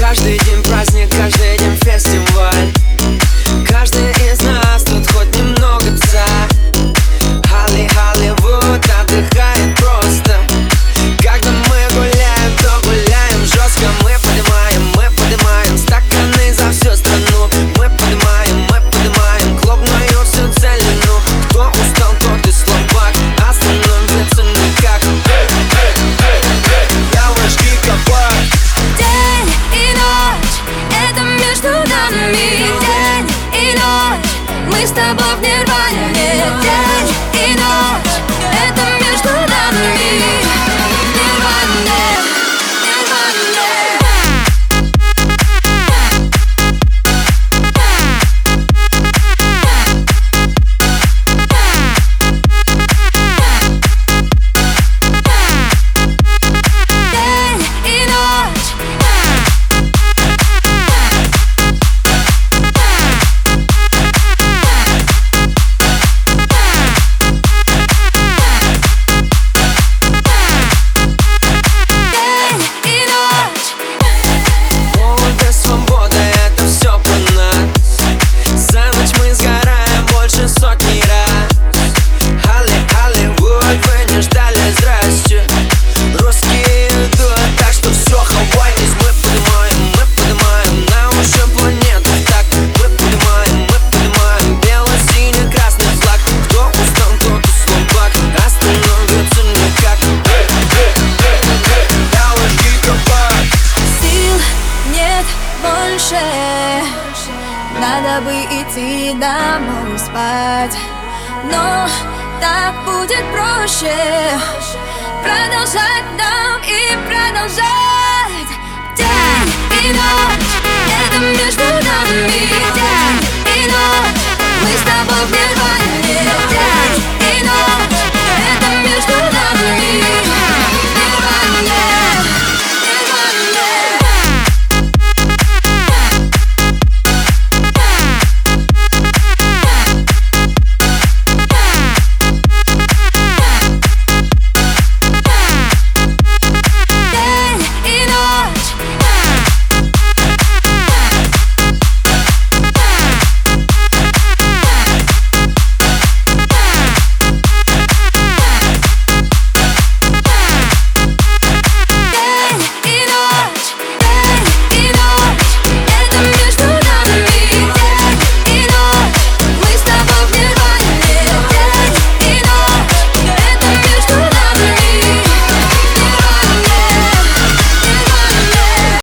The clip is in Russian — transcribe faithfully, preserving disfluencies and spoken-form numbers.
Каждый день праздник, каждый день фестиваль. Каждый из нас тут хоть немного царь. Холли, Холливуд отдыхает просто. Когда мы гуляем, то гуляем жестко. Мы поднимаем, мы поднимаем стаканы за всю страну. Мы поднимаем, мы поднимаем клубную всю целину. Кто устал, тот и слабак, остановиться никак. Я ваш гигабайт. День и ночь, это между нами. День и ночь, мы с тобой в нирване. День и ночь, это между нами. Нирване, нирване. День и ночь. Голод и свобода, это все про нас. За ночь мы сгораем больше сотни раз. Холли, Холливуд, вы не ждали, здрасте. Русские идут, так что все, хавайтесь. Мы поднимаем, мы поднимаем на уши планету. Так, мы поднимаем, мы поднимаем бело-синий-красный флаг. Кто устал, тот и слабак, остановиться никак. Я ваш гигабайт. Сил нет больше, надо бы идти домой спать. Но так будет проще продолжать нам и продолжать.